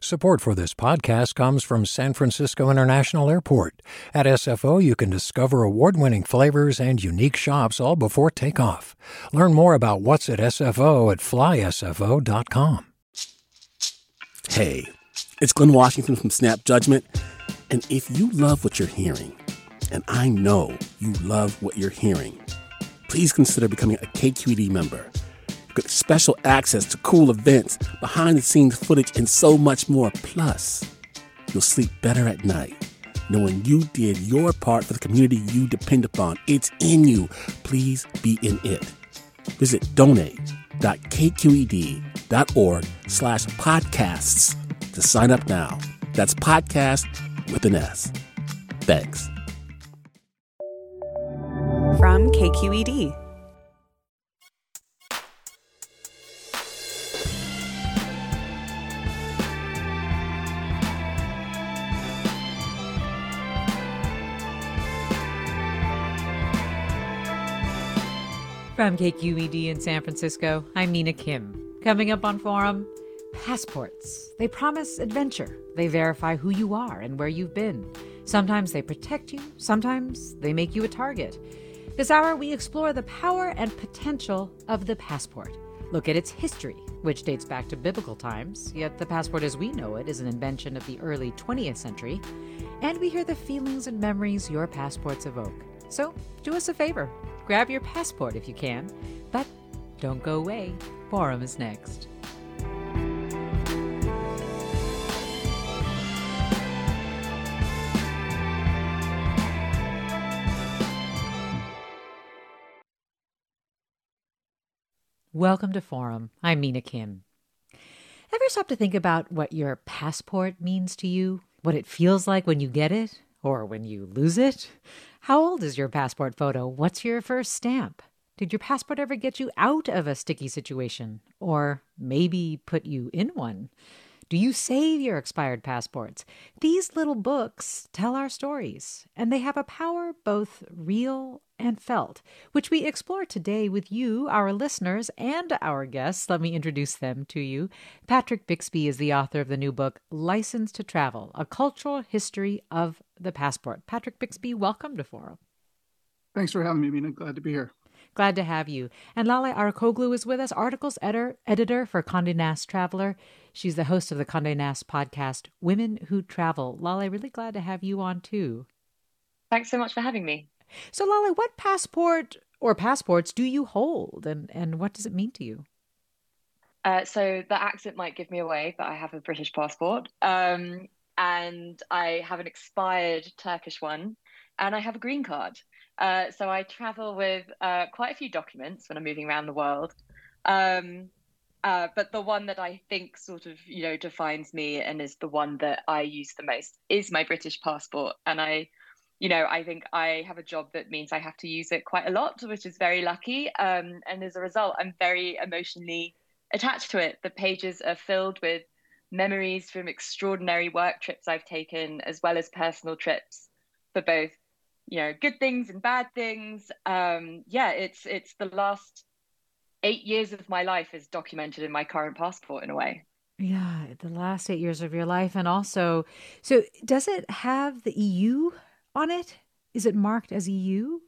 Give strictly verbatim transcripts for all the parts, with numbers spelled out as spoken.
Support for this podcast comes from San Francisco International Airport. At S F O, you can discover award-winning flavors and unique shops all before takeoff. Learn more about what's at S F O at fly S F O dot com. Hey, it's Glenn Washington from Snap Judgment. And if you love what you're hearing, and I know you love what you're hearing, please consider becoming a K Q E D member. Get special access to cool events, behind-the-scenes footage, and so much more. Plus, you'll sleep better at night knowing you did your part for the community you depend upon. It's in you. Please be in it. Visit donate.kqed.org slash podcasts to sign up now. That's podcast with an S. Thanks. From K Q E D. From K Q E D in San Francisco, I'm Mina Kim. Coming up on Forum, passports. They promise adventure. They verify who you are and where you've been. Sometimes they protect you. Sometimes they make you a target. This hour, we explore the power and potential of the passport. Look at its history, which dates back to biblical times, yet the passport as we know it is an invention of the early twentieth century. And we hear the feelings and memories your passports evoke. So do us a favor. Grab your passport if you can, but don't go away. Forum is next. Welcome to Forum. I'm Mina Kim. Ever stop to think about what your passport means to you? What it feels like when you get it? Or when you lose it? How old is your passport photo? What's your first stamp? Did your passport ever get you out of a sticky situation? Or maybe put you in one? Do you save your expired passports? These little books tell our stories, and they have a power both real and felt, which we explore today with you, our listeners, and our guests. Let me introduce them to you. Patrick Bixby is the author of the new book, License to Travel, A Cultural History of the Passport. Patrick Bixby, welcome to Forum. Thanks for having me, Mina. Glad to be here. Glad to have you. And Lale Arikoglu is with us, articles editor, editor for Condé Nast Traveler. She's the host of the Condé Nast podcast, Women Who Travel. Lale, really glad to have you on too. Thanks so much for having me. So Lale, what passport or passports do you hold, and, and what does it mean to you? Uh, so the accent might give me away, but I have a British passport. Um, and I have an expired Turkish one, and I have a green card. Uh, so I travel with uh, quite a few documents when I'm moving around the world. Um, uh, but the one that I think sort of, you know, defines me and is the one that I use the most is my British passport. And I, you know, I think I have a job that means I have to use it quite a lot, which is very lucky. Um, and as a result, I'm very emotionally attached to it. The pages are filled with memories from extraordinary work trips I've taken, as well as personal trips for both, you know, good things and bad things. Um, yeah, it's it's the last eight years of my life is documented in my current passport in a way. Yeah, the last eight years of your life. And also, so does it have the E U on it? Is it marked as E U?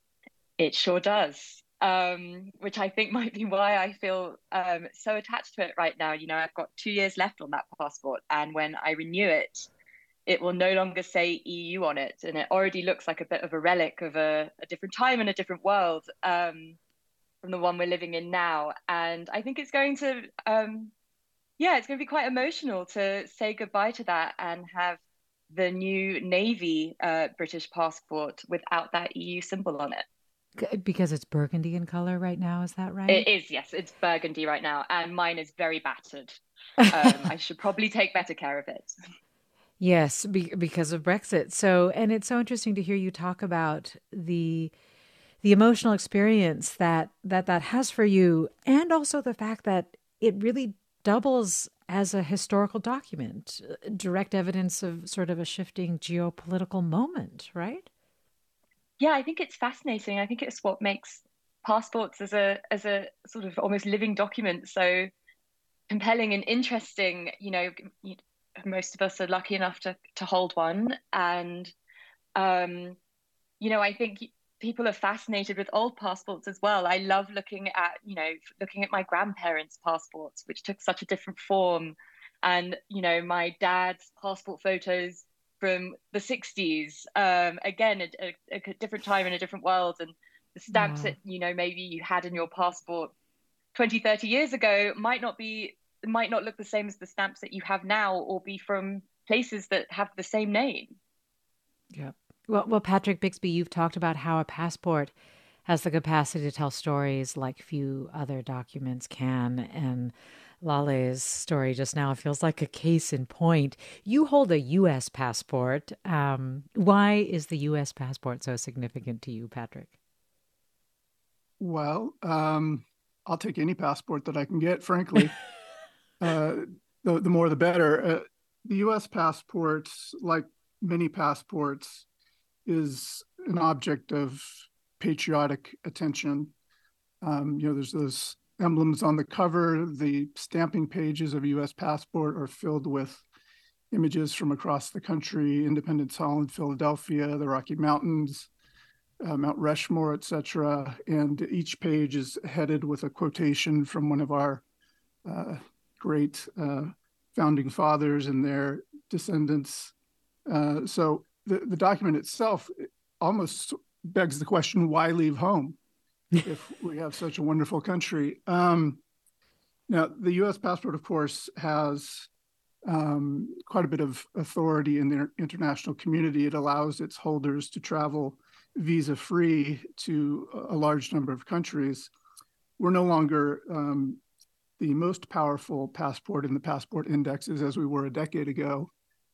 It sure does, um, which I think might be why I feel um, so attached to it right now. You know, I've got two years left on that passport, and when I renew it, it will no longer say E U on it. And it already looks like a bit of a relic of a, a different time and a different world um, from the one we're living in now. And I think it's going to, um, yeah, it's going to be quite emotional to say goodbye to that and have the new navy uh, British passport without that E U symbol on it. Because it's burgundy in color right now, is that right? It is, yes. It's burgundy right now. And mine is very battered. Um, I should probably take better care of it. Yes, be, because of Brexit. So, and it's so interesting to hear you talk about the the emotional experience that that that has for you, and also the fact that it really doubles as a historical document, direct evidence of sort of a shifting geopolitical moment, right? Yeah, I think it's fascinating. I think it's what makes passports as a as a sort of almost living document so compelling and interesting. You know, most of us are lucky enough to to hold one. And um, you know, I think people are fascinated with old passports as well. I love looking at, you know, looking at my grandparents' passports, which took such a different form. And, you know, my dad's passport photos from the sixties, um, again, a, a, a different time in a different world. And the stamps Yeah. that, you know, maybe you had in your passport twenty, thirty years ago might not be, might not look the same as the stamps that you have now, or be from places that have the same name. Yeah. Well, well, Patrick Bixby, you've talked about how a passport has the capacity to tell stories like few other documents can. And Lale's story just now feels like a case in point. You hold a U S passport. Um, why is the U S passport so significant to you, Patrick? Well, um, I'll take any passport that I can get, frankly. uh, the, the more the better. Uh, the U S passport, like many passports, is an object of patriotic attention. Um, you know, there's those emblems on the cover. The stamping pages of a U S passport are filled with images from across the country: Independence Hall in Philadelphia, the Rocky Mountains, uh, Mount Rushmore, et cetera. And each page is headed with a quotation from one of our uh, great uh, founding fathers and their descendants. Uh, so the, the document itself almost begs the question, why leave home if we have such a wonderful country? Um, now, the U S passport, of course, has um, quite a bit of authority in the international community. It allows its holders to travel visa-free to a large number of countries. We're no longer um, the most powerful passport in the passport indexes as we were a decade ago.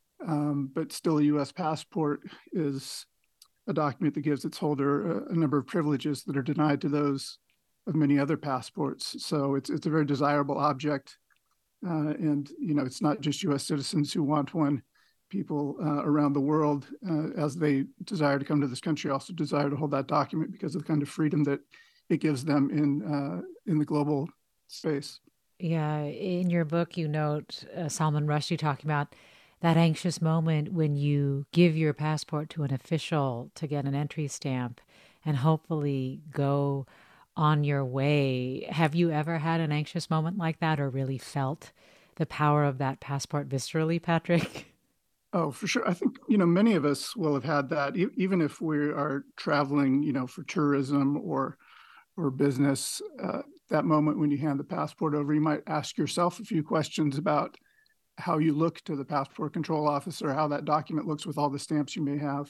Um, but still, a U S passport is a document that gives its holder a, a number of privileges that are denied to those of many other passports. So it's it's a very desirable object. Uh, and, you know, it's not just U S citizens who want one. People uh, around the world, uh, as they desire to come to this country, also desire to hold that document because of the kind of freedom that it gives them in uh, in the global space. Yeah, in your book, you note uh, Salman Rushdie talking about that anxious moment when you give your passport to an official to get an entry stamp and hopefully go on your way. Have you ever had an anxious moment like that, or really felt the power of that passport viscerally, Patrick? Oh, for sure. I think, you know, many of us will have had that, e- even if we are traveling, you know, for tourism or or business. Uh, that moment when you hand the passport over, you might ask yourself a few questions about how you look to the passport control officer, how that document looks with all the stamps you may have.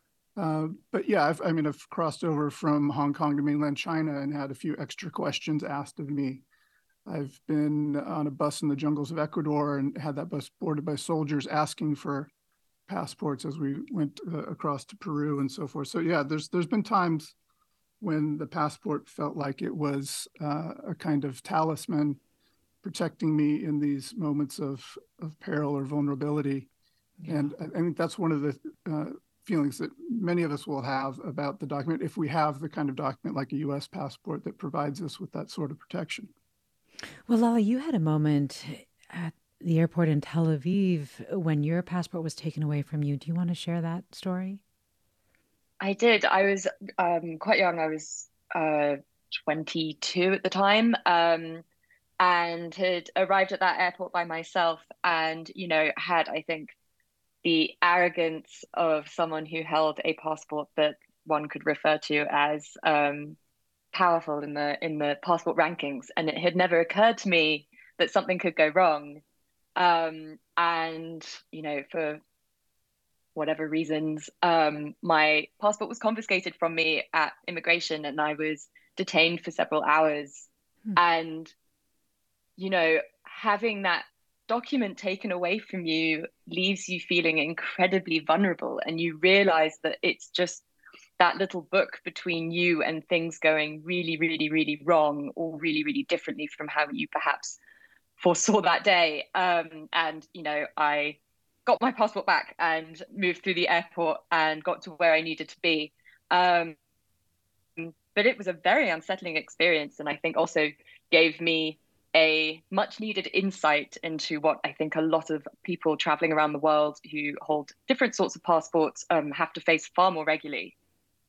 Uh, but yeah, I've, I mean, I've crossed over from Hong Kong to mainland China and had a few extra questions asked of me. I've been on a bus in the jungles of Ecuador and had that bus boarded by soldiers asking for passports as we went uh, across to Peru and so forth. So yeah, there's there's been times when the passport felt like it was uh, a kind of talisman protecting me in these moments of, of peril or vulnerability. Yeah. And I think that's one of the uh, feelings that many of us will have about the document if we have the kind of document like a U S passport that provides us with that sort of protection. Well, Lale, you had a moment at the airport in Tel Aviv when your passport was taken away from you. Do you want to share that story? I did. I was um, quite young. I was uh, twenty-two at the time, um, and had arrived at that airport by myself, and, you know, had, I think, the arrogance of someone who held a passport that one could refer to as um, powerful in the in the passport rankings, and it had never occurred to me that something could go wrong. Um, and, you know, for whatever reasons, um, my passport was confiscated from me at immigration, and I was detained for several hours. Hmm. And, you know, having that document taken away from you leaves you feeling incredibly vulnerable, and you realize that it's just that little book between you and things going really, really, really wrong, or really, really differently from how you perhaps foresaw that day. Um, and, you know, I got my passport back and moved through the airport and got to where I needed to be. Um, but it was a very unsettling experience, and I think also gave me a much needed insight into what I think a lot of people traveling around the world who hold different sorts of passports um, have to face far more regularly.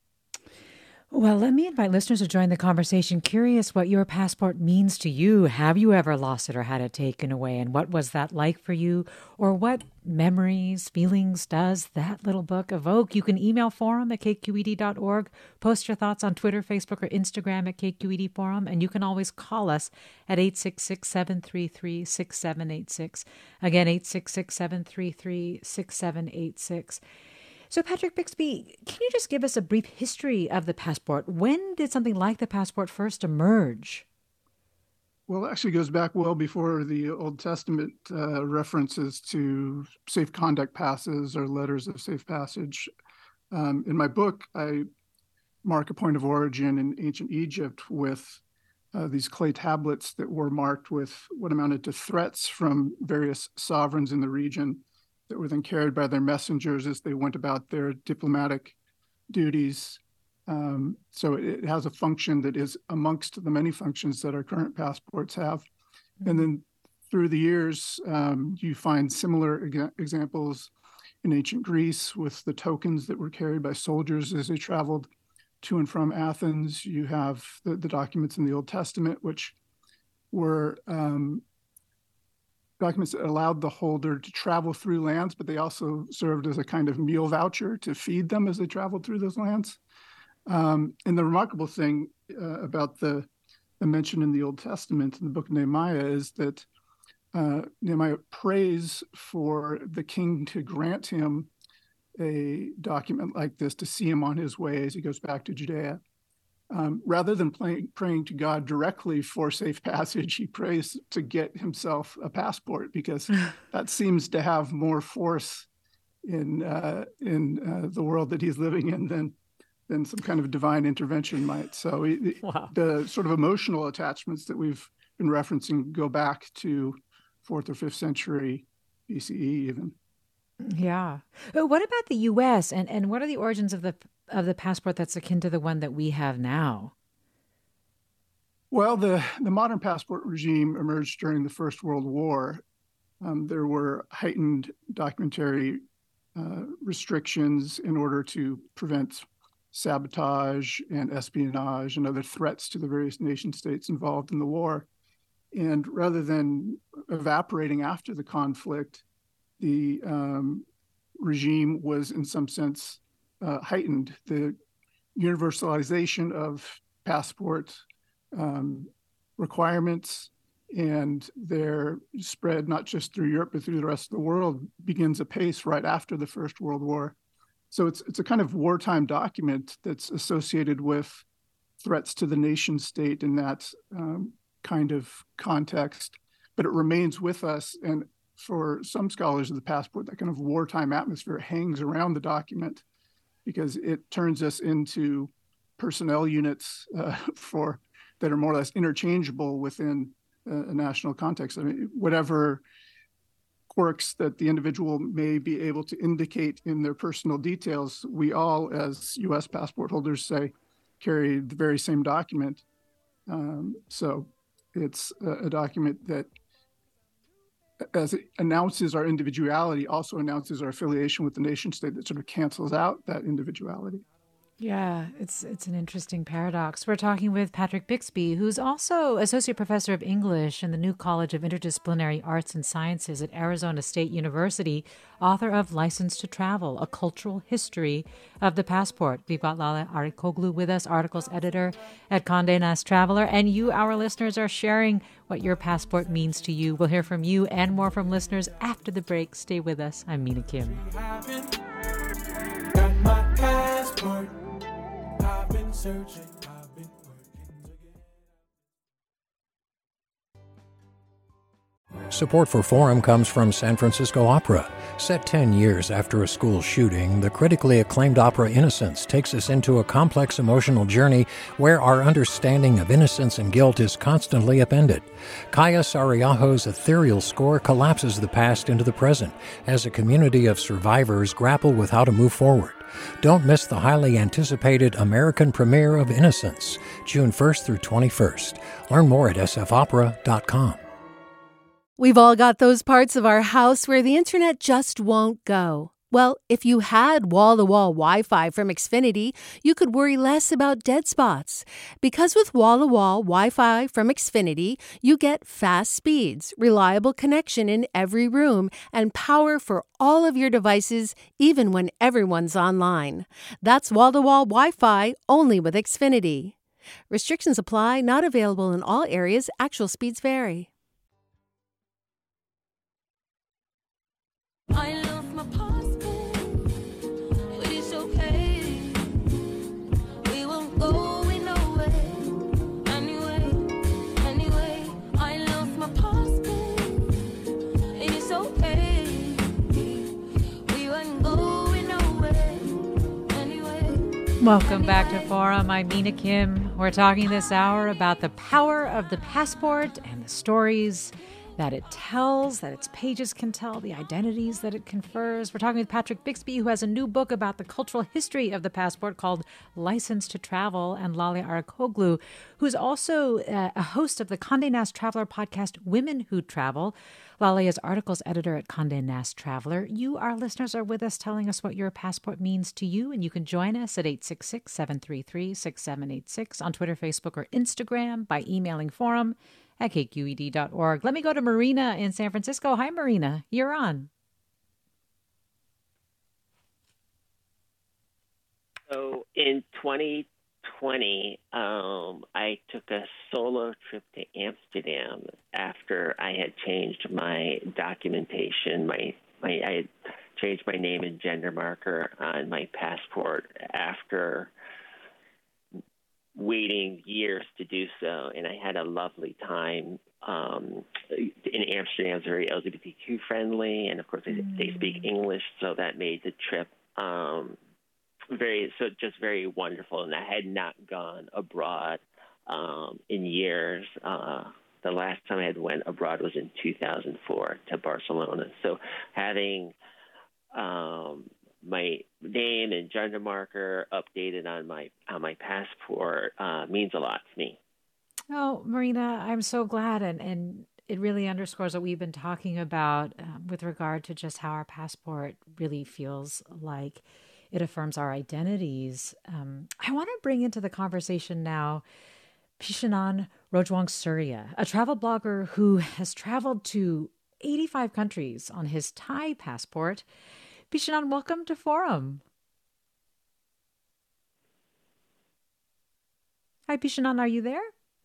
Well, let me invite listeners to join the conversation. Curious what your passport means to you. Have you ever lost it or had it taken away? And what was that like for you? Or what memories, feelings does that little book evoke? You can email forum at k q e d dot org. Post your thoughts on Twitter, Facebook, or Instagram at K Q E D Forum. And you can always call us at eight six six, seven three three, six seven eight six. Again, eight six six, seven three three, six seven eight six. So, Patrick Bixby, can you just give us a brief history of the passport? When did something like the passport first emerge? Well, it actually goes back well before the Old Testament uh, references to safe conduct passes or letters of safe passage. Um, in my book, I mark a point of origin in ancient Egypt with uh, these clay tablets that were marked with what amounted to threats from various sovereigns in the region that were then carried by their messengers as they went about their diplomatic duties. Um, so it, it has a function that is amongst the many functions that our current passports have. Mm-hmm. And then through the years, um, you find similar ex- examples in ancient Greece with the tokens that were carried by soldiers as they traveled to and from Athens. You have the, the documents in the Old Testament, which were um, documents that allowed the holder to travel through lands, but they also served as a kind of meal voucher to feed them as they traveled through those lands. Um, and the remarkable thing uh, about the, the mention in the Old Testament in the book of Nehemiah is that uh, Nehemiah prays for the king to grant him a document like this to see him on his way as he goes back to Judea. Um, rather than play, praying to God directly for safe passage, he prays to get himself a passport because that seems to have more force in uh, in uh, the world that he's living in than than some kind of divine intervention might. So he, wow. the sort of emotional attachments that we've been referencing go back to fourth or fifth century B C E even. Yeah. But what about the U S and, and what are the origins of the of the passport that's akin to the one that we have now? Well, the, the modern passport regime emerged during the First World War. Um, there were heightened documentary uh, restrictions in order to prevent sabotage and espionage and other threats to the various nation states involved in the war. And rather than evaporating after the conflict, the um, regime was in some sense uh, heightened. The universalization of passport um, requirements and their spread not just through Europe but through the rest of the world begins apace right after the First World War. So it's it's a kind of wartime document that's associated with threats to the nation state in that um, kind of context, but it remains with us. And for some scholars of the passport, that kind of wartime atmosphere hangs around the document because it turns us into personnel units uh, for that are more or less interchangeable within a, a national context. I mean, whatever quirks that the individual may be able to indicate in their personal details, we all, as U S passport holders, say, carry the very same document. Um, so it's a, a document that, as it announces our individuality, also announces our affiliation with the nation state that sort of cancels out that individuality. Yeah, it's it's an interesting paradox. We're talking with Patrick Bixby, who's also Associate Professor of English in the New College of Interdisciplinary Arts and Sciences at Arizona State University, author of License to Travel, A Cultural History of the Passport. We've got Lale Arikoglu with us, articles editor at Condé Nast Traveler, and you, our listeners, are sharing what your passport means to you. We'll hear from you and more from listeners after the break. Stay with us. I'm Mina Kim. Got my passport. I've been searching, I've been working again. Support for Forum comes from San Francisco Opera. Set ten years after a school shooting, the critically acclaimed opera Innocence takes us into a complex emotional journey where our understanding of innocence and guilt is constantly upended. Kaya Sariaho's ethereal score collapses the past into the present as a community of survivors grapple with how to move forward. Don't miss the highly anticipated American premiere of Innocence, June first through twenty-first. Learn more at s f opera dot com. We've all got those parts of our house where the internet just won't go. Well, if you had wall-to-wall Wi-Fi from Xfinity, you could worry less about dead spots. Because with wall-to-wall Wi-Fi from Xfinity, you get fast speeds, reliable connection in every room, and power for all of your devices, even when everyone's online. That's wall-to-wall Wi-Fi only with Xfinity. Restrictions apply, not available in all areas. Actual speeds vary. I love my passport, but it's okay. We won't go nowhere. Anyway, anyway, I love my passport, and it's okay. We won't go nowhere. Anyway. Welcome back to Forum. I'm Mina Kim. We're talking this hour about the power of the passport and the stories that it tells, that its pages can tell, the identities that it confers. We're talking with Patrick Bixby, who has a new book about the cultural history of the passport called License to Travel, and Laleh Arikoglu, who's also uh, a host of the Condé Nast Traveler podcast, Women Who Travel. Laleh is articles editor at Condé Nast Traveler. You, our listeners, are with us telling us what your passport means to you, and you can join us at eight six six, seven three three, six seven eight six on Twitter, Facebook, or Instagram by emailing forum at k q e d dot org. Let me go to Marina in San Francisco. Hi, Marina. You're on. So in twenty twenty, um, I took a solo trip to Amsterdam after I had changed my documentation. My, my I had changed my name and gender marker on my passport after waiting years to do so, and I had a lovely time. Um, in Amsterdam, it's very L G B T Q friendly, and of course they, mm. they speak English, so that made the trip um, very, so just very wonderful. And I had not gone abroad um, in years. Uh, the last time I had went abroad was in two thousand four to Barcelona. So having um, my name and gender marker updated on my on my passport uh, means a lot to me. Oh, Marina, I'm so glad, and and it really underscores what we've been talking about um, with regard to just how our passport really feels like it affirms our identities. Um, I want to bring into the conversation now Pishanan Rojwang Surya, a travel blogger who has traveled to eighty-five countries on his Thai passport. Pishanan, welcome to Forum. Hi, Pishanan, are you there?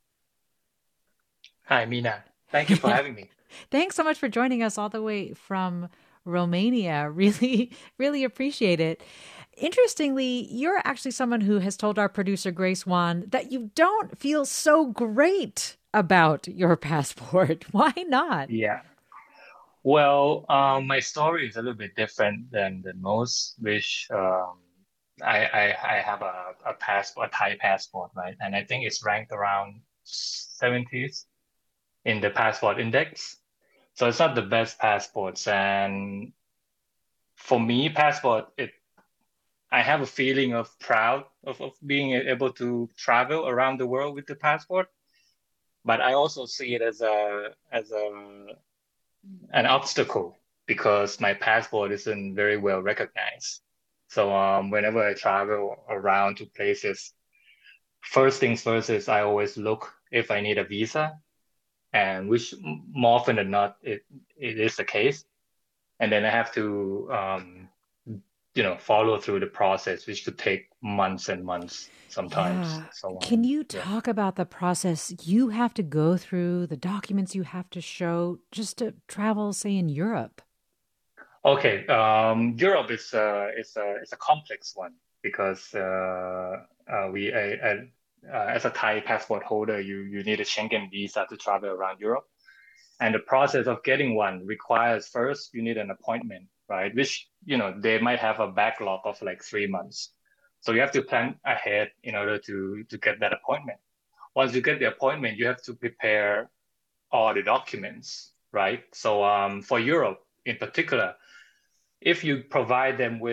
Hi, Mina. Thank you for having me. Thanks so much for joining us all the way from Romania. Really, really appreciate it. Interestingly, you're actually someone who has told our producer, Grace Wan, that you don't feel so great about your passport. Why not? Yeah. Well, um, my story is a little bit different than, than most, which um, I, I I have a, a passport, a Thai passport, right? And I think it's ranked around seventieth in the passport index. So it's not the best passports. And for me, passport, it I have a feeling of proud of, of being able to travel around the world with the passport. But I also see it as a as a an obstacle because my passport isn't very well recognized. So um, whenever I travel around to places, first things first is I always look if I need a visa, and which more often than not, it, it is the case. And then I have to, um, you know, follow through the process, which could take months and months sometimes. Yeah. So, um, Can you yeah. talk about the process you have to go through, the documents you have to show just to travel, say, in Europe? Okay, um, Europe is a is a is a complex one because uh, uh, we I, I, uh, as a Thai passport holder, you you need a Schengen visa to travel around Europe, and the process of getting one requires first you need an appointment, right? Which you know they might have a backlog of like three months, so you have to plan ahead in order to to get that appointment. Once you get the appointment, you have to prepare all the documents, right? So um, for Europe in particular, if you provide them with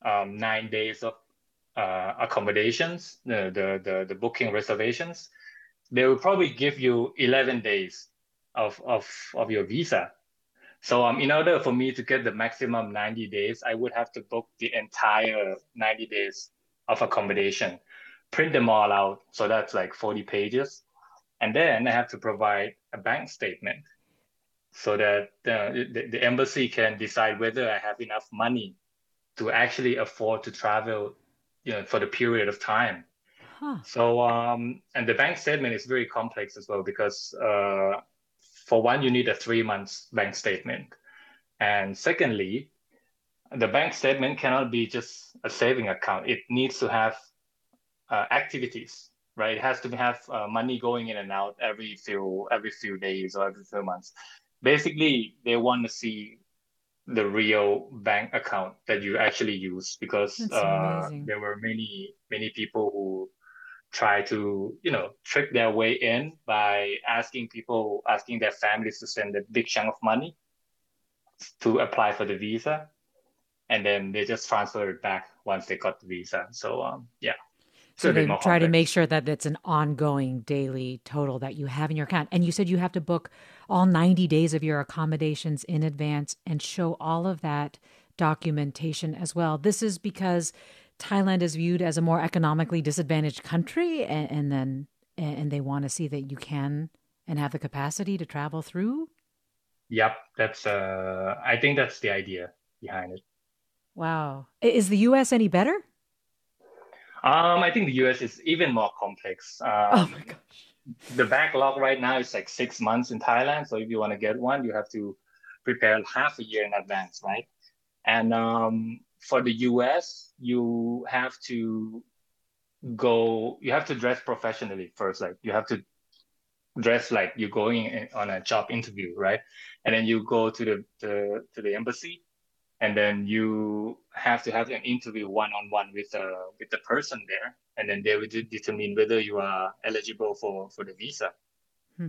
um, nine days of uh, accommodations, the, the the the booking reservations, they will probably give you eleven days of of of your visa. So um, in order for me to get the maximum ninety days, I would have to book the entire ninety days of accommodation, print them all out. So that's like forty pages. And then I have to provide a bank statement so that uh, the, the embassy can decide whether I have enough money to actually afford to travel, you know, for the period of time. Huh. So, um, and the bank statement is very complex as well because uh, for one, you need a three months bank statement. And secondly, the bank statement cannot be just a saving account. It needs to have uh, activities, right? It has to have uh, money going in and out every few every few days or every few months. Basically, they want to see the real bank account that you actually use because That's uh, amazing. there were many many people who try to you know trick their way in by asking people asking their families to send a big chunk of money to apply for the visa, and then they just transfer it back once they got the visa. So um, yeah, it's a So bit they more try to make complex. sure that it's an ongoing daily total that you have in your account. And you said you have to book all ninety days of your accommodations in advance and show all of that documentation as well. This is because Thailand is viewed as a more economically disadvantaged country, and, and then and they want to see that you can and have the capacity to travel through. Yep, that's uh, I think that's the idea behind it. Wow. I- Is the U S any better? Um, I think the U S is even more complex. Oh my Um, gosh. the backlog right now is like six months in Thailand. So if you want to get one, you have to prepare half a year in advance, right? And um, for the U S, you have to go, you have to dress professionally first. Like you have to dress like you're going in, on a job interview, right? And then you go to the, the to the embassy, and then you have to have an interview one on one with the with the person there, and then they will de- determine whether you are eligible for for the visa. Hmm.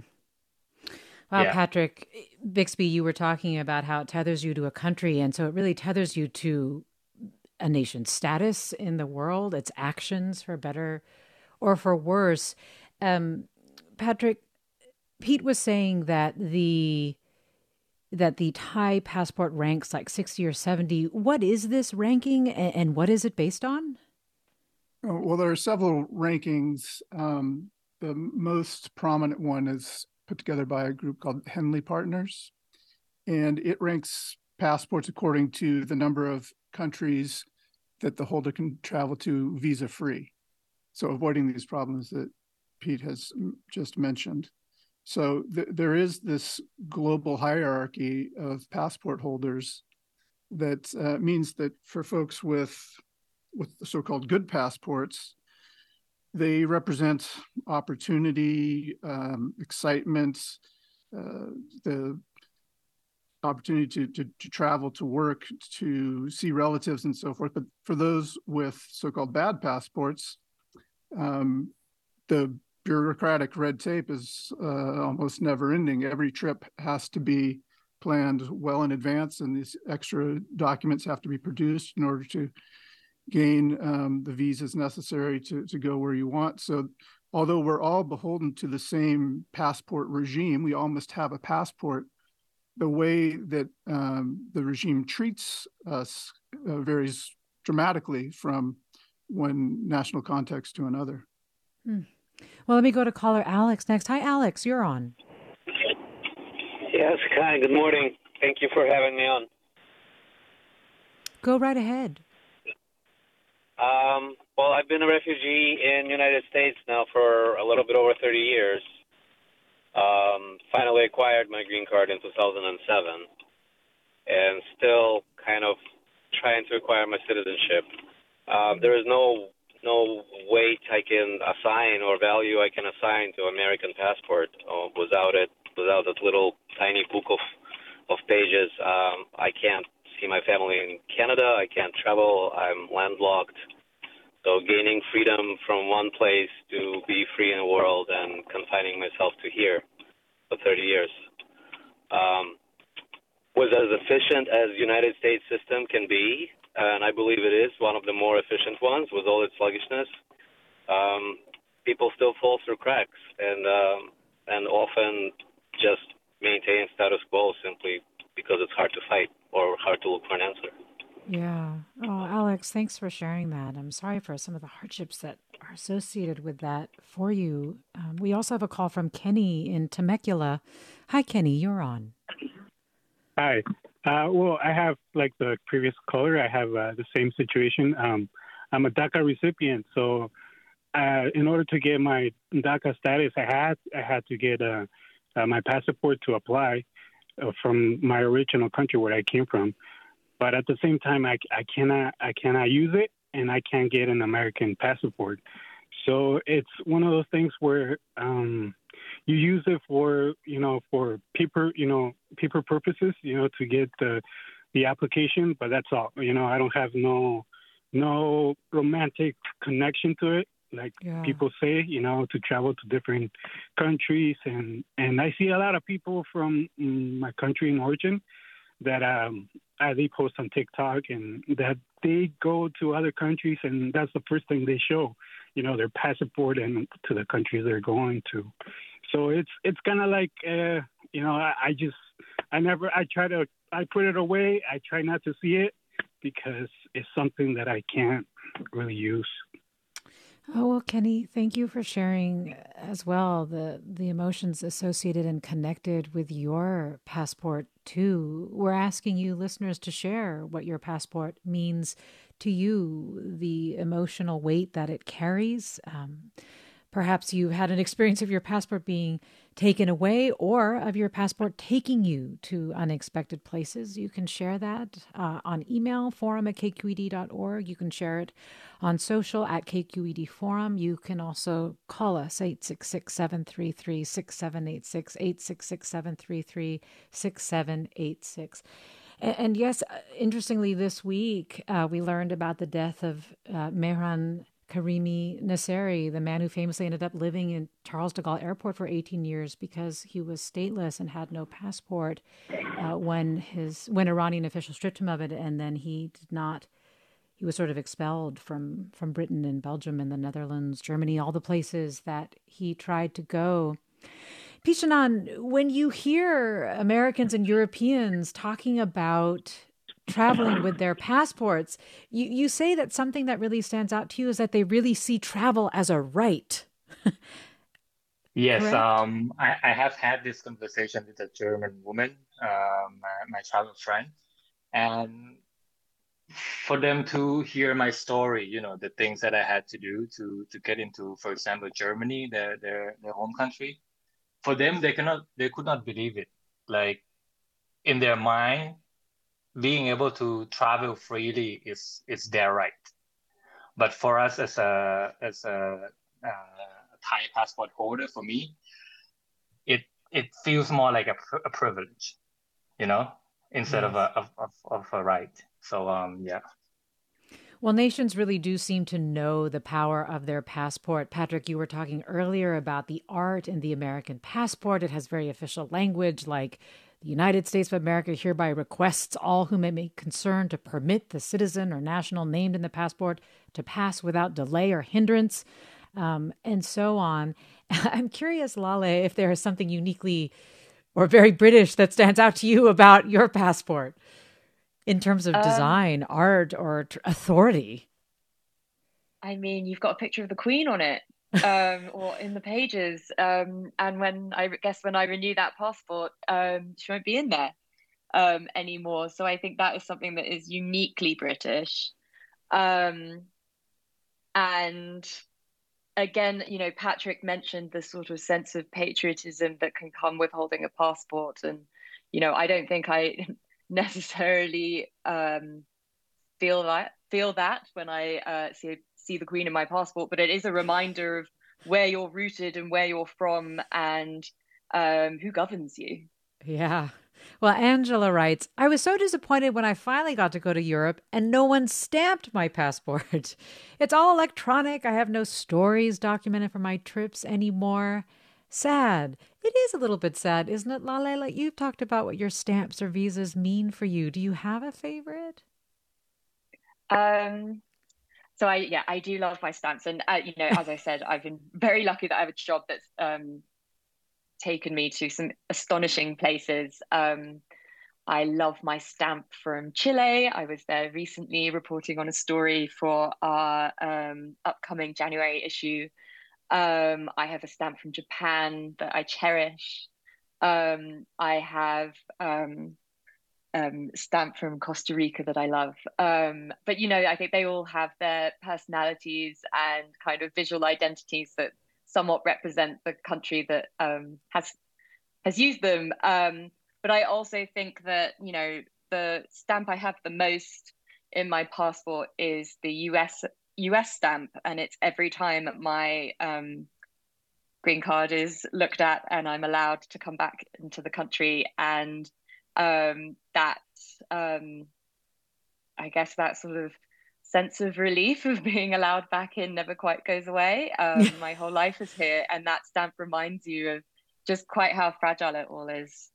Wow, Yeah. Patrick Bixby, you were talking about how it tethers you to a country, and so it really tethers you to a nation's status in the world, its actions, for better or for worse. Um, Patrick, Pete was saying that the that the Thai passport ranks like sixty or seventy. What is this ranking, a- and what is it based on? Oh, well, there are several rankings. Um, the most prominent one is put together by a group called Henley Partners, and it ranks passports according to the number of countries that the holder can travel to visa-free. So avoiding these problems that Pete has just mentioned. So th- there is this global hierarchy of passport holders that uh, means that for folks with with the so-called good passports, they represent opportunity, um, excitement, uh, the opportunity to, to, to travel, to work, to see relatives and so forth. But for those with so-called bad passports, um, the bureaucratic red tape is uh, almost never ending. Every trip has to be planned well in advance, and these extra documents have to be produced in order to gain um, the visas necessary to, to go where you want. So although we're all beholden to the same passport regime, we all must have a passport. The way that um, the regime treats us uh, varies dramatically from one national context to another. Hmm. Well, let me go to caller Alex next. Hi, Alex, you're on. Yes, hi, good morning. Thank you for having me on. Go right ahead. Um, well, I've been a refugee in the United States now for a little bit over thirty years. Um, finally acquired my green card in two thousand seven and still kind of trying to acquire my citizenship. Uh, there is no no weight I can assign or value I can assign to American passport uh, without it, without that little tiny book of, of pages. Um, I can't see my family in Canada. I can't travel. I'm landlocked. So gaining freedom from one place to be free in the world and confining myself to here for thirty years. Um, was as efficient as United States system can be, and I believe it is one of the more efficient ones with all its sluggishness. Um, people still fall through cracks and um, and often just maintain status quo simply because it's hard to fight or hard to look for an answer. Yeah. Oh, Alex, thanks for sharing that. I'm sorry for some of the hardships that are associated with that for you. Um, we also have a call from Kenny in Temecula. Hi, Kenny, you're on. Hi. Uh, well, I have, like the previous caller, I have uh, the same situation. Um, I'm a DACA recipient, so uh, in order to get my DACA status, I had I had to get uh, uh, my passport to apply uh, from my original country where I came from. But at the same time, I, I cannot I cannot use it, and I can't get an American passport. So it's one of those things where um, you use it for you know for paper you know paper purposes, you know, to get the the application. But that's all. You know, I don't have no no romantic connection to it, like Yeah. people say. You know, to travel to different countries, and and I see a lot of people from mm, my country in origin that um, uh, they post on TikTok and that they go to other countries and that's the first thing they show, you know, their passport and to the countries they're going to. So it's it's kind of like, uh, you know, I, I just, I never, I try to, I put it away. I try not to see it because it's something that I can't really use. Oh, well, Kenny, thank you for sharing as well the the emotions associated and connected with your passport, too. We're asking you, listeners, to share what your passport means to you, the emotional weight that it carries. Um, perhaps you had an experience of your passport being taken away or of your passport taking you to unexpected places. You can share that uh, on email, forum at k q e d dot org. You can share it on social at K Q E D Forum. You can also call us, eight six six, seven three three, six seven eight six, eight six six, seven three three, six seven eight six. And, and yes, interestingly, this week, uh, we learned about the death of uh, Mehran Karimi Nasseri, the man who famously ended up living in Charles de Gaulle Airport for eighteen years because he was stateless and had no passport uh, when his when Iranian officials stripped him of it, and then he did not. He was sort of expelled from from Britain and Belgium and the Netherlands, Germany, all the places that he tried to go. Pishanan, when you hear Americans and Europeans talking about traveling with their passports, you, you say that something that really stands out to you is that they really see travel as a right. Yes, Correct? um, I, I have had this conversation with a German woman, um, my, my travel friend, and for them to hear my story, you know, the things that I had to do to to get into, for example, Germany, their their their home country, for them they cannot they could not believe it. Like in their mind, being able to travel freely is is their right. But for us as a as a uh, Thai passport holder, for me, it it feels more like a, pri- a privilege, you know, instead of a of, of, of a right. So um yeah. Well, nations really do seem to know the power of their passport. Patrick, you were talking earlier about the art in the American passport. It has very official language like the United States of America hereby requests all who may be concerned to permit the citizen or national named in the passport to pass without delay or hindrance, um, and so on. I'm curious, Lale, if there is something uniquely or very British that stands out to you about your passport in terms of Um, design, art, or tr- authority. I mean, you've got a picture of the Queen on it, um, or in the pages. Um, and when I re- guess when I renew that passport, um, she won't be in there um, anymore. So I think that is something that is uniquely British. Um, and again, you know, Patrick mentioned the sort of sense of patriotism that can come with holding a passport. And, you know, I don't think I necessarily um, feel that feel that when I uh, see see the Queen in my passport, but it is a reminder of where you're rooted and where you're from and um, who governs you. Yeah. Well, Angela writes, I was so disappointed when I finally got to go to Europe and no one stamped my passport. It's all electronic. I have no stories documented from my trips anymore. Sad. It is a little bit sad, isn't it, Lale? Like you've talked about what your stamps or visas mean for you. Do you have a favorite? Um, so I, yeah, I do love my stamps. And, uh, you know, as I said, I've been very lucky that I have a job that's um, taken me to some astonishing places. Um, I love my stamp from Chile. I was there recently reporting on a story for our um, upcoming January issue. Um, I have a stamp from Japan that I cherish. Um, I have um, um, stamp from Costa Rica that I love. Um, but, you know, I think they all have their personalities and kind of visual identities that somewhat represent the country that um, has has used them. Um, but I also think that, you know, the stamp I have the most in my passport is the U S U S stamp, and it's every time my um, green card is looked at and I'm allowed to come back into the country, and um, that um, I guess that sort of sense of relief of being allowed back in never quite goes away. Um, my whole life is here, and that stamp reminds you of just quite how fragile it all is.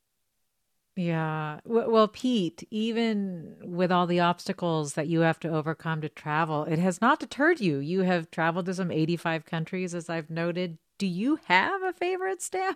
Yeah. Well, Pete, even with all the obstacles that you have to overcome to travel, it has not deterred you. You have traveled to some eighty-five countries, as I've noted. Do you have a favorite stamp?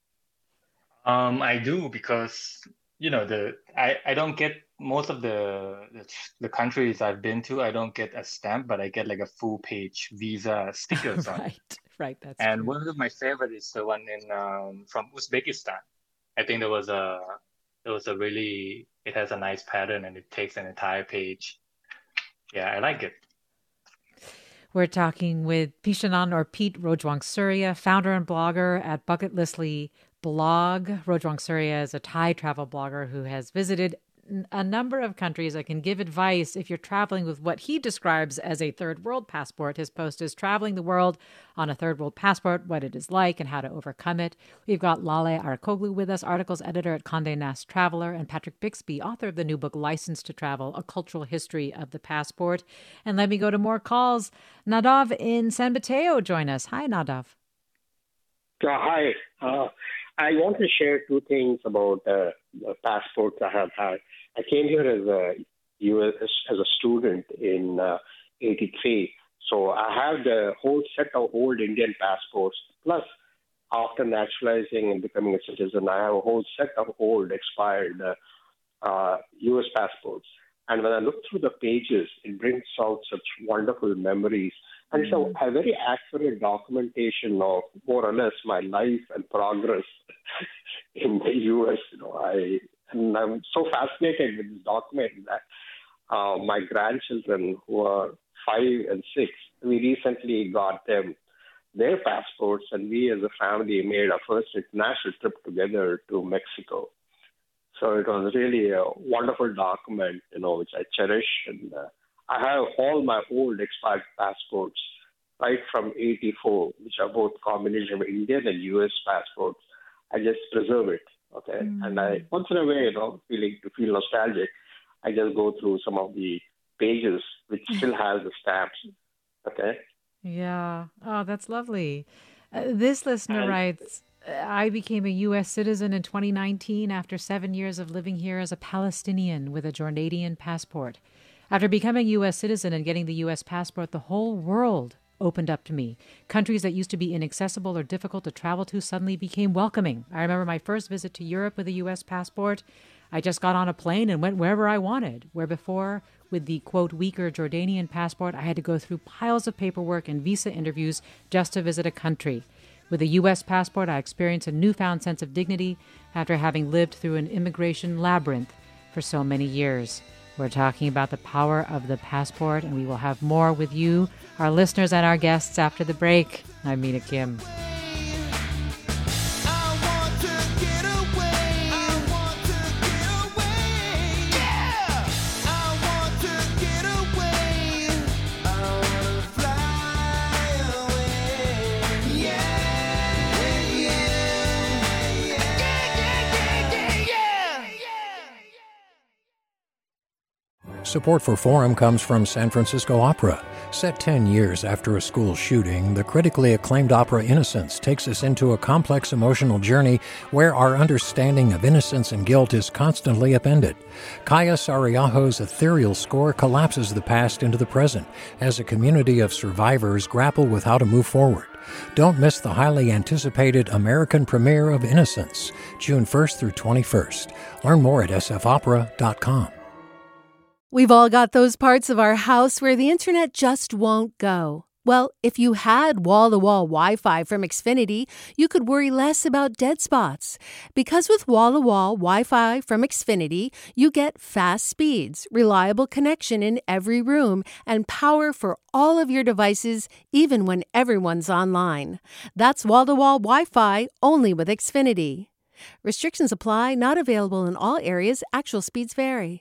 Um, I do because, you know, the I, I don't get most of the, the the countries I've been to, I don't get a stamp, but I get like a full page visa stickers on it. Right, right. That's And true. one of my favorite is the one in um, from Uzbekistan. I think there was a It was a really, it has a nice pattern and it takes an entire page. Yeah, I like it. We're talking with Pishanan or Pete Rojwang-Surya, founder and blogger at Bucket Listly blog. Rojwang-Surya is a Thai travel blogger who has visited a number of countries. I can give advice if you're traveling with what he describes as a third world passport. His post is Traveling the World on a Third World Passport, what it is like and how to overcome it. We've got Lale Arakoglu with us, articles editor at Condé Nast Traveler, and Patrick Bixby, author of the new book License to Travel, A Cultural History of the Passport. And let me go to more calls. Nadav in San Mateo, join us. Hi, Nadav. Uh, hi. Uh, I want to share two things about uh, the passports I have had. I came here as a U S as a student in uh, eighty-three, so I have the whole set of old Indian passports. Plus, after naturalizing and becoming a citizen, I have a whole set of old expired uh, uh, U S passports. And when I look through the pages, it brings out such wonderful memories. And mm-hmm. so a very accurate documentation of more or less my life and progress in the U S. You know, I and I'm so fascinated with this document that uh, my grandchildren, who are five and six, we recently got them their passports, and we as a family made our first international trip together to Mexico. So it was really a wonderful document, you know, which I cherish. And uh, I have all my old expired passports, right from eighty-four, which are both combination of Indian and U S passports. I just preserve it, okay? Mm. And I, once in a way, you know, feeling to feel nostalgic, I just go through some of the pages which still has the stamps, okay? Yeah. Oh, that's lovely. Uh, this listener and, writes, I became a U S citizen in twenty nineteen after seven years of living here as a Palestinian with a Jordanian passport. After becoming a U S citizen and getting the U S passport, the whole world opened up to me. Countries that used to be inaccessible or difficult to travel to suddenly became welcoming. I remember my first visit to Europe with a U S passport. I just got on a plane and went wherever I wanted, where before, with the, quote, weaker Jordanian passport, I had to go through piles of paperwork and visa interviews just to visit a country. With a U S passport, I experienced a newfound sense of dignity after having lived through an immigration labyrinth for so many years. We're talking about the power of the passport, and we will have more with you, our listeners, and our guests after the break. I'm Mina Kim. Support for Forum comes from San Francisco Opera. Set ten years after a school shooting, the critically acclaimed opera Innocence takes us into a complex emotional journey where our understanding of innocence and guilt is constantly upended. Kaya Sariaho's ethereal score collapses the past into the present as a community of survivors grapple with how to move forward. Don't miss the highly anticipated American premiere of Innocence, June first through twenty-first. Learn more at s f opera dot com. We've all got those parts of our house where the internet just won't go. Well, if you had wall-to-wall Wi-Fi from Xfinity, you could worry less about dead spots. Because with wall-to-wall Wi-Fi from Xfinity, you get fast speeds, reliable connection in every room, and power for all of your devices, even when everyone's online. That's wall-to-wall Wi-Fi only with Xfinity. Restrictions apply, not available in all areas. Actual speeds vary.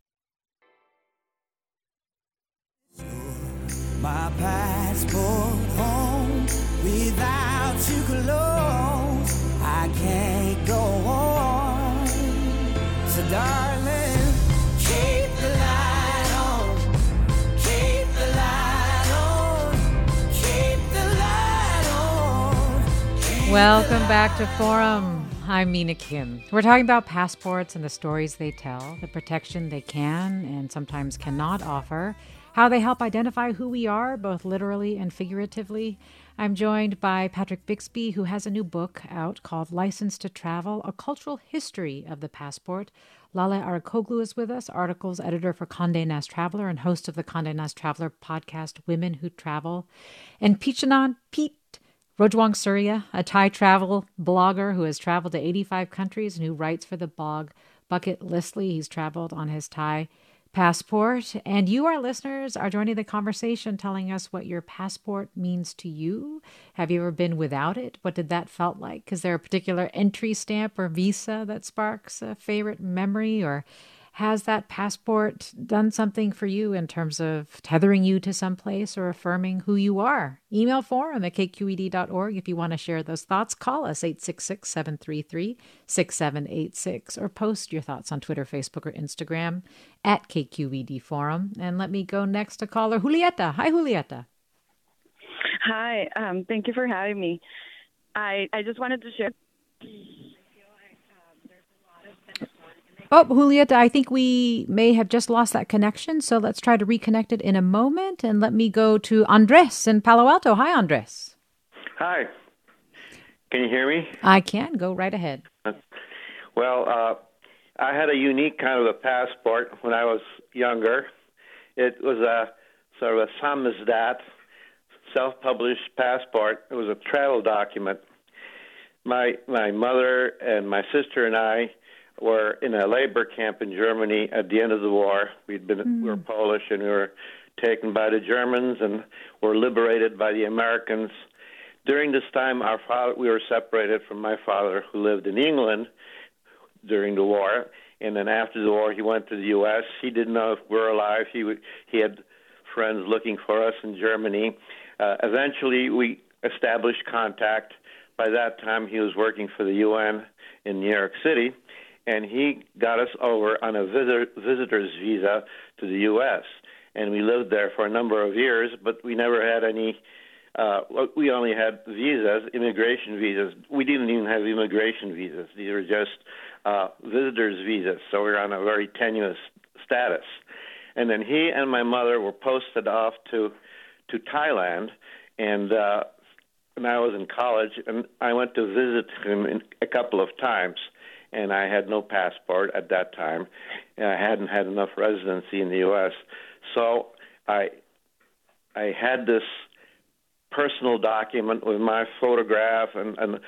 My passport home, without you close, I can't go on. So darling, keep the light on, keep the light on, keep the light on. Welcome back to Forum. I'm Mina Kim. We're talking about passports and the stories they tell, the protection they can and sometimes cannot offer, how they help identify who we are, both literally and figuratively. I'm joined by Patrick Bixby, who has a new book out called License to Travel, A Cultural History of the Passport. Lale Arikoglu is with us, articles editor for Condé Nast Traveler and host of the Condé Nast Traveler podcast, Women Who Travel. And Pichanan Pete Rojwang Surya, a Thai travel blogger who has traveled to eighty-five countries and who writes for the blog Bucket Listly. He's traveled on his Thai passport. And you, our listeners, are joining the conversation, telling us what your passport means to you. Have you ever been without it? What did that felt like? Is there a particular entry stamp or visa that sparks a favorite memory? Or has that passport done something for you in terms of tethering you to some place or affirming who you are? Email forum at k q e d dot org if you want to share those thoughts. Call us eight six six, seven three three, six seven eight six or post your thoughts on Twitter, Facebook, or Instagram at K Q E D Forum. And let me go next to caller Julieta. Hi, Julieta. Hi. Um, thank you for having me. I, I just wanted to share. Oh, Julieta, I think we may have just lost that connection, so let's try to reconnect it in a moment. And let me go to Andres in Palo Alto. Hi, Andres. Hi. Can you hear me? I can. Go right ahead. Well, uh, I had a unique kind of a passport when I was younger. It was a sort of a samizdat, self-published passport. It was a travel document. My my mother and my sister and I were in a labor camp in Germany at the end of the war. We'd been mm. we were Polish and we were taken by the Germans and were liberated by the Americans. During this time, our father we were separated from my father, who lived in England during the war. And then after the war, he went to the U S. He didn't know if we were alive. He w- he had friends looking for us in Germany. Uh, eventually, we established contact. By that time, he was working for the U N in New York City. And he got us over on a visitor, visitor's visa to the U S And we lived there for a number of years, but we never had any, uh, we only had visas, immigration visas. We didn't even have immigration visas. These were just uh, visitor's visas, so we were on a very tenuous status. And then he and my mother were posted off to, to Thailand, and uh, when I was in college, and I went to visit him in, a couple of times. And I had no passport at that time. And I hadn't had enough residency in the U S So I I had this personal document with my photograph and, and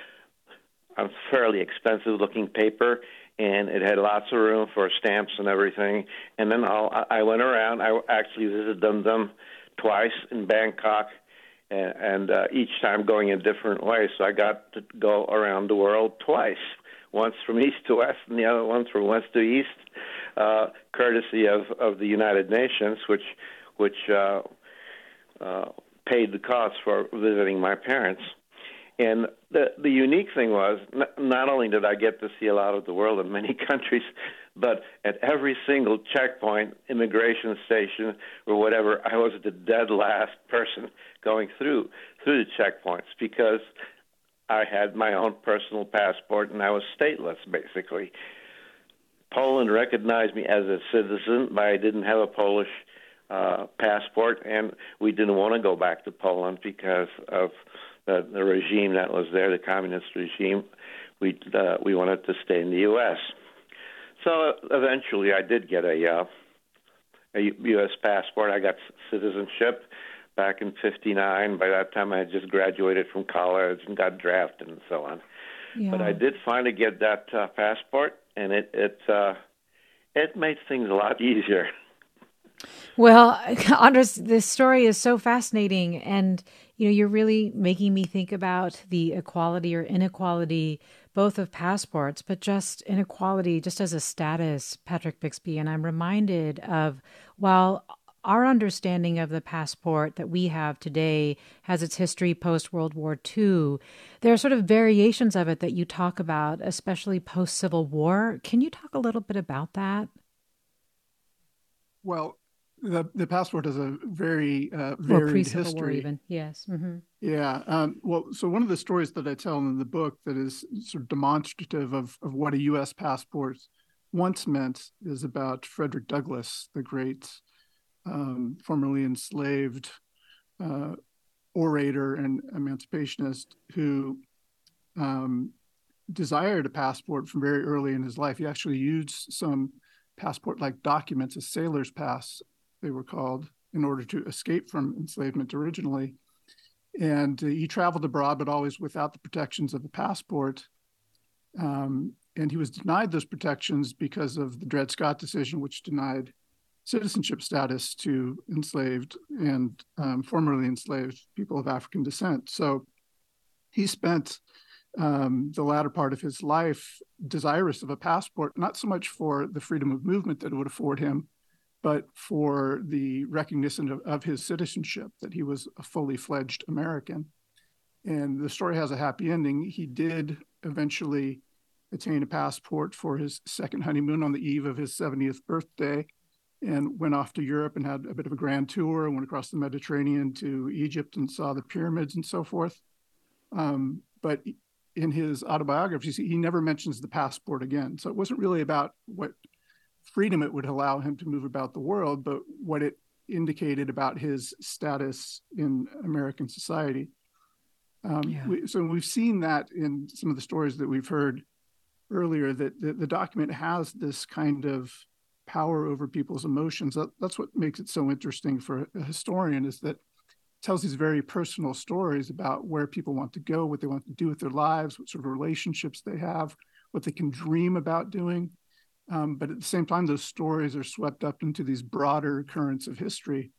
a fairly expensive-looking paper, and it had lots of room for stamps and everything. And then I'll, I went around. I actually visited them, them twice in Bangkok, and, and uh, each time going a different way. So I got to go around the world twice. Once from east to west and the other one from west to east, uh, courtesy of, of the United Nations, which which uh, uh, paid the cost for visiting my parents. And the the unique thing was, not, not only did I get to see a lot of the world in many countries, But at every single checkpoint, immigration station, or whatever, I was the dead last person going through through the checkpoints because I had my own personal passport and I was stateless, basically. Poland recognized me as a citizen, but I didn't have a Polish uh, passport, and we didn't want to go back to Poland because of the, the regime that was there, the communist regime. We uh, we wanted to stay in the U S So eventually, I did get a uh, a U S passport. I got citizenship back in fifty-nine. By that time, I had just graduated from college and got drafted and so on. Yeah. But I did finally get that uh, passport, and it it uh, it made things a lot easier. Well, Andres, this story is so fascinating, and you know, you're really making me think about the equality or inequality, both of passports, but just inequality, just as a status, Patrick Bixby. And I'm reminded of, while our understanding of the passport that we have today has its history post-World War Two, there are sort of variations of it that you talk about, especially post-Civil War. Can you talk a little bit about that? Well, the the passport has a very uh, Or varied pre-Civil history. War even, yes. Mm-hmm. Yeah. Um, well, so one of the stories that I tell in the book that is sort of demonstrative of, of what a U S passport once meant is about Frederick Douglass, the great um, formerly enslaved uh, orator and emancipationist who um, desired a passport from very early in his life. He actually used some passport-like documents, a sailor's pass, they were called, in order to escape from enslavement originally. And uh, he traveled abroad, but always without the protections of the passport. Um, and he was denied those protections because of the Dred Scott decision, which denied citizenship status to enslaved and um, formerly enslaved people of African descent. So he spent um, the latter part of his life desirous of a passport, not so much for the freedom of movement that it would afford him, but for the recognition of, of his citizenship, that he was a fully fledged American. And the story has a happy ending. He did eventually attain a passport for his second honeymoon on the eve of his seventieth birthday, and went off to Europe and had a bit of a grand tour and went across the Mediterranean to Egypt and saw the pyramids and so forth. Um, but in his autobiography, he never mentions the passport again. So it wasn't really about what freedom it would allow him to move about the world, but what it indicated about his status in American society. Um, Yeah. we, so we've seen that in some of the stories that we've heard earlier, that the, the document has this kind of power over people's emotions. That, that's what makes it so interesting for a historian, is that it tells these very personal stories about where people want to go, what they want to do with their lives, what sort of relationships they have, what they can dream about doing. Um, but at the same time, those stories are swept up into these broader currents of history.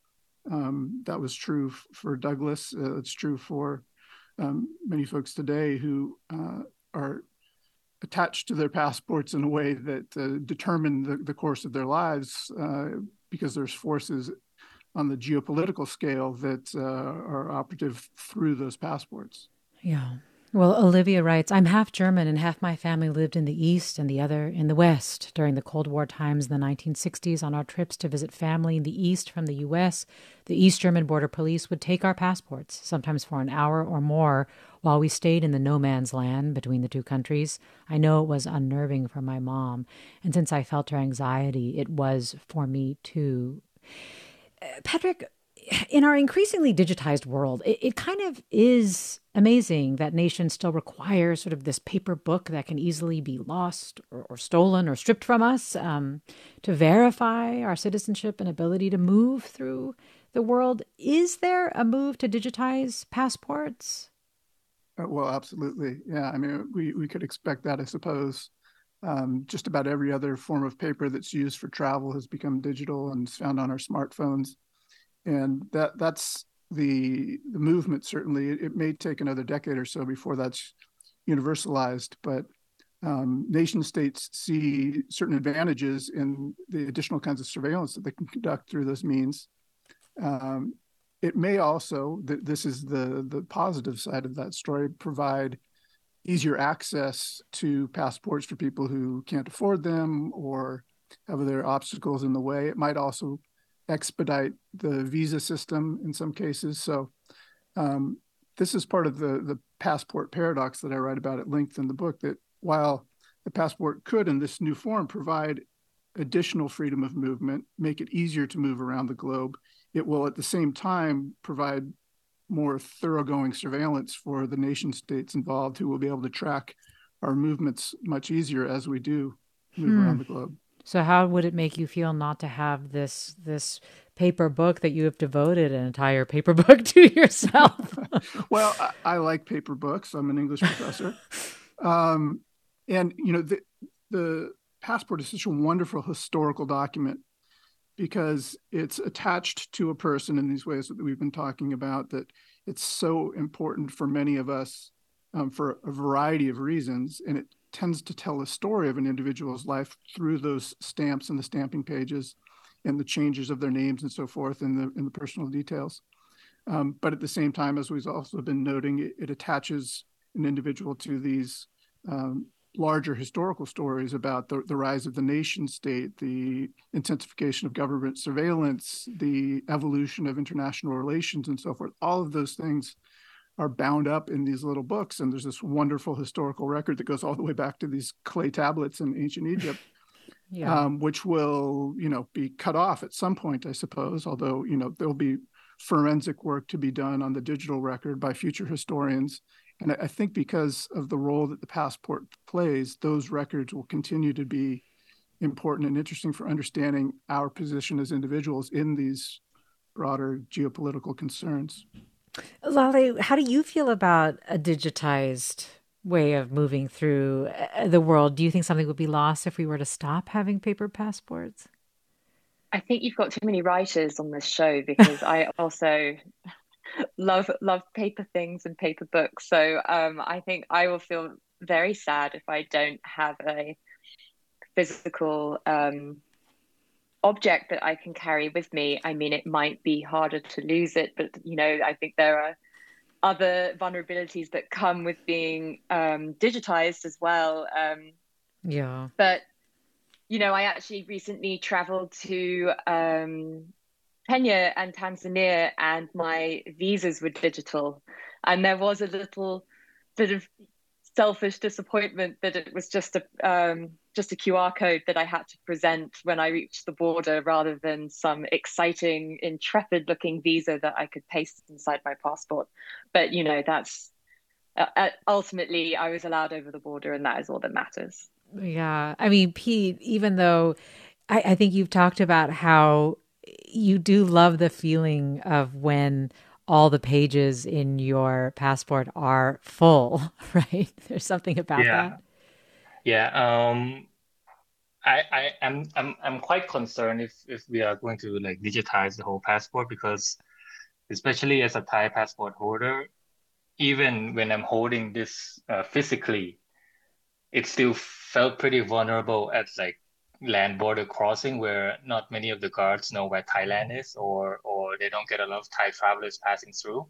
Um, that was true f- for Douglass. Uh, it's true for um, many folks today who uh, are attached to their passports in a way that uh, determine the, the course of their lives, uh, because there's forces on the geopolitical scale that uh, are operative through those passports. Yeah. Well, Olivia writes, I'm half German and half my family lived in the East and the other in the West during the Cold War times in the nineteen sixties. On our trips to visit family in the East from the U S, the East German Border Police would take our passports, sometimes for an hour or more, while we stayed in the no man's land between the two countries. I know it was unnerving for my mom, and since I felt her anxiety, it was for me too. Uh, Patrick, in our increasingly digitized world, it, it kind of is amazing that nations still require sort of this paper book that can easily be lost or, or stolen or stripped from us um, to verify our citizenship and ability to move through the world. Is there a move to digitize passports? Uh, well, absolutely. Yeah. I mean, we, we could expect that, I suppose. Um, just about every other form of paper that's used for travel has become digital and is found on our smartphones. And that that's the the movement. Certainly, it, it may take another decade or so before that's universalized. But um, nation states see certain advantages in the additional kinds of surveillance that they can conduct through those means. Um, it may also, th- this is the the positive side of that story, provide easier access to passports for people who can't afford them or have other obstacles in the way. It might also expedite the visa system in some cases. So um, this is part of the, the passport paradox that I write about at length in the book, that while the passport could, in this new form, provide additional freedom of movement, make it easier to move around the globe, it will at the same time provide more thoroughgoing surveillance for the nation states involved, who will be able to track our movements much easier as we do move Hmm. around the globe. So how would it make you feel not to have this this paper book that you have devoted an entire paper book to yourself? Well, I, I like paper books. I'm an English professor. Um, and, you know, the, the passport is such a wonderful historical document because it's attached to a person in these ways that we've been talking about, that it's so important for many of us um, for a variety of reasons. And it tends to tell a story of an individual's life through those stamps and the stamping pages and the changes of their names and so forth in the in the personal details. Um, but at the same time, as we've also been noting, it, it attaches an individual to these um, larger historical stories about the, the rise of the nation state, the intensification of government surveillance, the evolution of international relations, and so forth. All of those things are bound up in these little books. And there's this wonderful historical record that goes all the way back to these clay tablets in ancient Egypt, Yeah. um, which will, you know, be cut off at some point, I suppose, although, you know, there'll be forensic work to be done on the digital record by future historians. And I think because of the role that the passport plays, those records will continue to be important and interesting for understanding our position as individuals in these broader geopolitical concerns. Lale, how do you feel about a digitized way of moving through uh, the world? Do you think something would be lost if we were to stop having paper passports? I think you've got too many writers on this show, because I also love love paper things and paper books. So um, I think I will feel very sad if I don't have a physical um, object that I can carry with me. I mean, it might be harder to lose it, but you know, I think there are other vulnerabilities that come with being um, digitized as well. Um, Yeah. but you know, I actually recently traveled to um, Kenya and Tanzania, and my visas were digital, and there was a little bit of selfish disappointment that it was just a um, just a Q R code that I had to present when I reached the border, rather than some exciting, intrepid-looking visa that I could paste inside my passport. But you know, that's uh, ultimately I was allowed over the border, and that is all that matters. Yeah. I mean, Pete, even though I, I think you've talked about how you do love the feeling of when all the pages in your passport are full, right? There's something about Yeah. that. Yeah. Um, I, I, I'm, I'm, I'm quite concerned if, if we are going to like digitize the whole passport, because especially as a Thai passport holder, even when I'm holding this uh, physically, it still felt pretty vulnerable at like land border crossing, where not many of the guards know where Thailand is, or or they don't get a lot of Thai travelers passing through.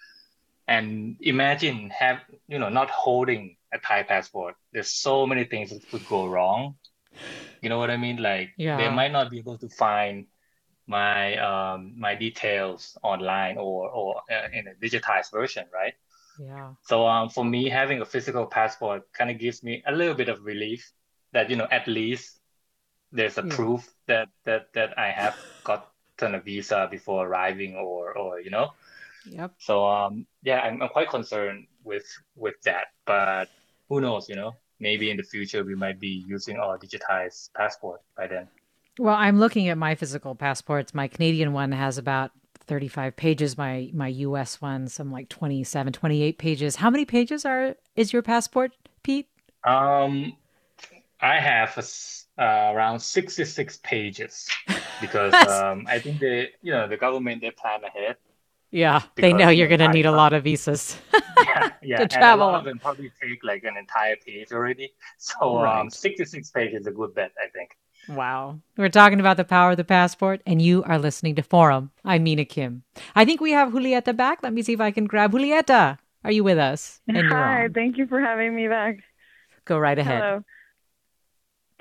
And imagine have you know not holding a Thai passport. There's so many things that could go wrong. You know what I mean? Like they Yeah. might not be able to find my um my details online or or uh, in a digitized version, right? Yeah. So um, for me, having a physical passport kind of gives me a little bit of relief that, you know, at least there's a Yeah. proof that that that I have gotten a visa before arriving, or or you know. Yep. So um, yeah, I'm, I'm quite concerned with with that. But who knows, you know? Maybe in the future we might be using our digitized passport by then. Well, I'm looking at my physical passports. My Canadian one has about thirty-five pages. My my U S one, some like twenty-seven, twenty-eight pages. How many pages are is your passport, Pete? Um, I have a s uh, around sixty-six pages because That's- um, I think they, you know, the government, they plan ahead. Yeah, they Because, know you you're know, going to I need a thought- lot of visas Yeah, yeah, to and a travel. lot of them probably take like an entire page already. So um, Right. sixty-six pages is a good bet, I think. Wow. We're talking about the power of the passport, and you are listening to Forum. I'm Mina Kim. I think we have Julieta back. Let me see if I can grab Julieta. Are you with us? And you're Hi, on. thank you for having me back. Go right ahead. Hello.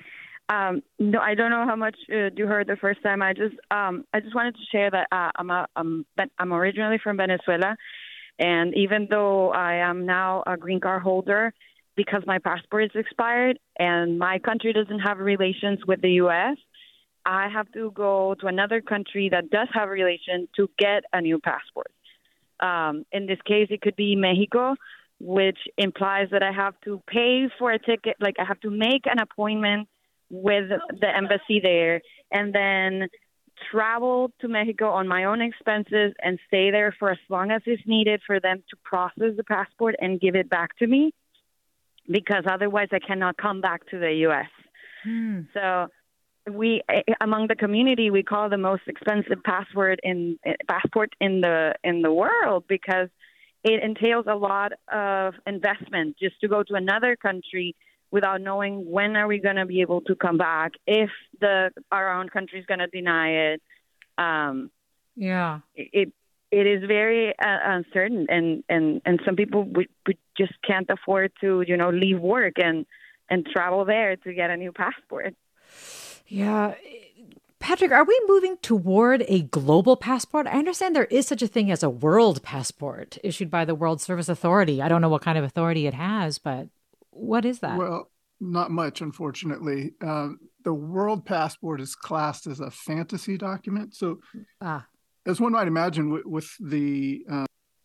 Um, no, I don't know how much uh, you heard the first time. I just, um, I just wanted to share that uh, I'm, a, I'm, I'm originally from Venezuela, and even though I am now a green card holder, because my passport is expired and my country doesn't have relations with the U S, I have to go to another country that does have relations to get a new passport. Um, in this case, it could be Mexico, which implies that I have to pay for a ticket, like I have to make an appointment with the embassy there and then travel to Mexico on my own expenses and stay there for as long as is needed for them to process the passport and give it back to me, because otherwise I cannot come back to the U S. Hmm. So we, among the community, we call the most expensive passport in passport in the in the world, because it entails a lot of investment just to go to another country without knowing when are we going to be able to come back, if the our own country is going to deny it. Um, yeah, it it is very uh, uncertain, and, and, and some people we, we just can't afford to, you know, leave work and and travel there to get a new passport. Yeah. Patrick, are we moving toward a global passport? I understand there is such a thing as a world passport issued by the World Service Authority. I don't know what kind of authority it has, but what is that? Well, not much, unfortunately. Uh, the world passport is classed as a fantasy document. So, ah. as one might imagine, with, with the... Uh,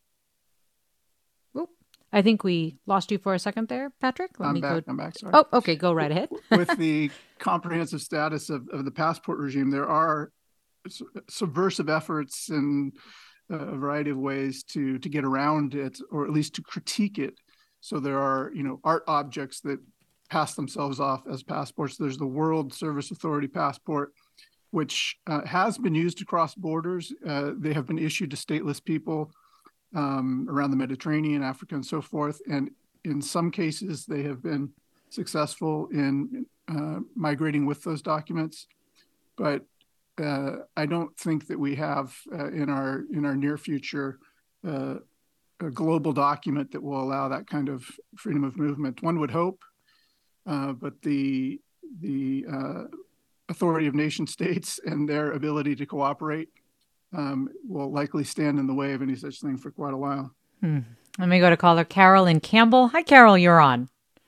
I think we lost you for a second there, Patrick. Let I'm me back, go... I'm back, sorry. Oh, okay, go right ahead. With the comprehensive status of, of the passport regime, there are su- subversive efforts in uh, a variety of ways to, to get around it, or at least to critique it. So there are, you know, art objects that pass themselves off as passports. There's the World Service Authority passport, which uh, has been used across borders. Uh, they have been issued to stateless people um, around the Mediterranean, Africa, and so forth. And in some cases, they have been successful in uh, migrating with those documents. But uh, I don't think that we have uh, in our in our near future uh, a global document that will allow that kind of freedom of movement. One would hope, uh, but the the uh, authority of nation states and their ability to cooperate um, will likely stand in the way of any such thing for quite a while. Hmm. Let me go to caller Carol in Campbell. Hi, Carol, you're on.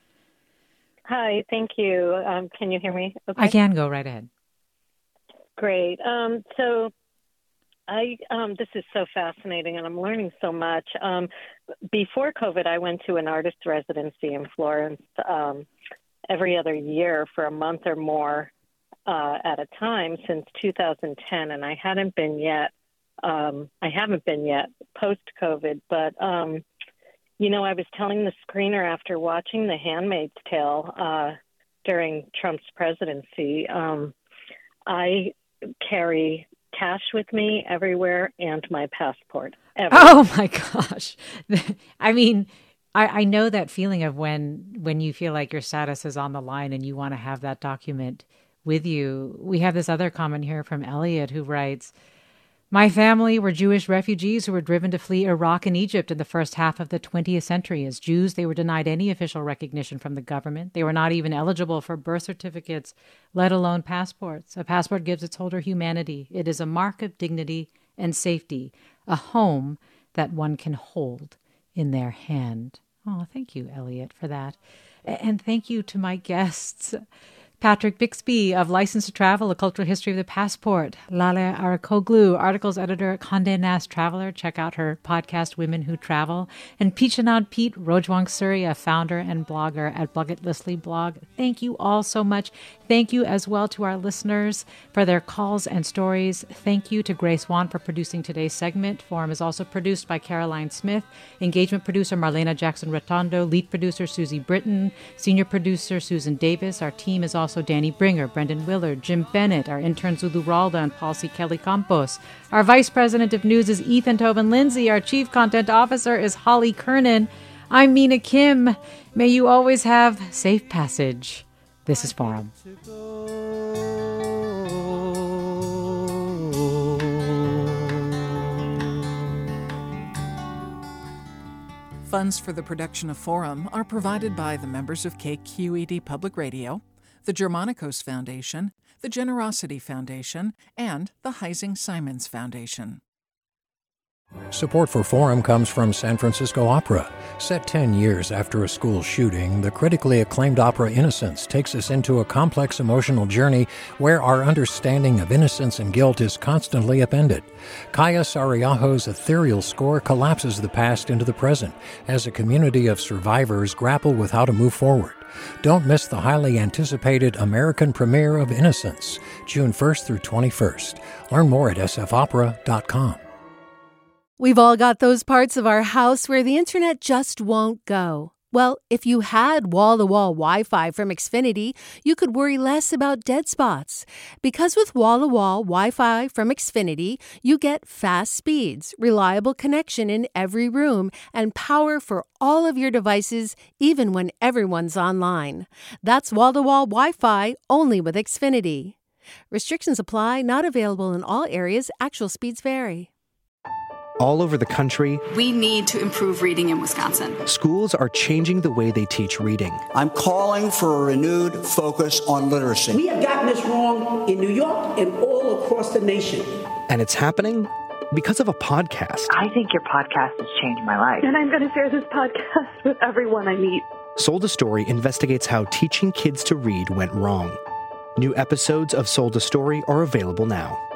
Hi, thank you. Um, can you hear me? Okay. I can go right ahead. Great. Um, so I um, this is so fascinating, and I'm learning so much. Um, before COVID, I went to an artist residency in Florence um, every other year for a month or more uh, at a time since two thousand ten, and I hadn't been yet. Um, I haven't been yet post-COVID, but um, you know, I was telling the screener after watching The Handmaid's Tale uh, during Trump's presidency, um, I carry cash with me everywhere and my passport. Ever. Oh my gosh. I mean, I, I know that feeling of when when you feel like your status is on the line and you want to have that document with you. We have this other comment here from Elliot who writes, my family were Jewish refugees who were driven to flee Iraq and Egypt in the first half of the twentieth century. As Jews, they were denied any official recognition from the government. They were not even eligible for birth certificates, let alone passports. A passport gives its holder humanity. It is a mark of dignity and safety, a home that one can hold in their hand. Oh, thank you, Elliot, for that. And thank you to my guests. Patrick Bixby of License to Travel, A Cultural History of the Passport. Lale Arakoglu, Articles Editor at Condé Nast Traveler. Check out her podcast, Women Who Travel. And Pichanad Pete Rojwang Surya, founder and blogger at Bucket Listly blog. Thank you all so much. Thank you as well to our listeners for their calls and stories. Thank you to Grace Wan for producing today's segment. Forum is also produced by Caroline Smith. Engagement producer Marlena Jackson-Rotondo. Lead producer Susie Britton. Senior producer Susan Davis. Our team is also Also Danny Bringer, Brendan Willard, Jim Bennett, our intern Zulu Ralda and Paul C. Kelly Campos. Our Vice President of News is Ethan Tobin Lindsay. Our Chief Content Officer is Holly Kernan. I'm Mina Kim. May you always have safe passage. This is Forum. Funds for the production of Forum are provided by the members of K Q E D Public Radio, the Germanicos Foundation, the Generosity Foundation, and the Heising Simons Foundation. Support for Forum comes from San Francisco Opera. Set ten years after a school shooting, the critically acclaimed opera Innocence takes us into a complex emotional journey where our understanding of innocence and guilt is constantly upended. Kaya Sariaho's ethereal score collapses the past into the present as a community of survivors grapple with how to move forward. Don't miss the highly anticipated American premiere of Innocence, June first through twenty-first. Learn more at s f opera dot com. We've all got those parts of our house where the internet just won't go. Well, if you had wall-to-wall Wi-Fi from Xfinity, you could worry less about dead spots. Because with wall-to-wall Wi-Fi from Xfinity, you get fast speeds, reliable connection in every room, and power for all of your devices, even when everyone's online. That's wall-to-wall Wi-Fi only with Xfinity. Restrictions apply, not available in all areas. Actual speeds vary. All over the country, we need to improve reading in Wisconsin. Schools are changing the way they teach reading. I'm calling for a renewed focus on literacy. We have gotten this wrong in New York and all across the nation. And it's happening because of a podcast. I think your podcast has changed my life. And I'm going to share this podcast with everyone I meet. Sold a Story investigates how teaching kids to read went wrong. New episodes of Sold a Story are available now.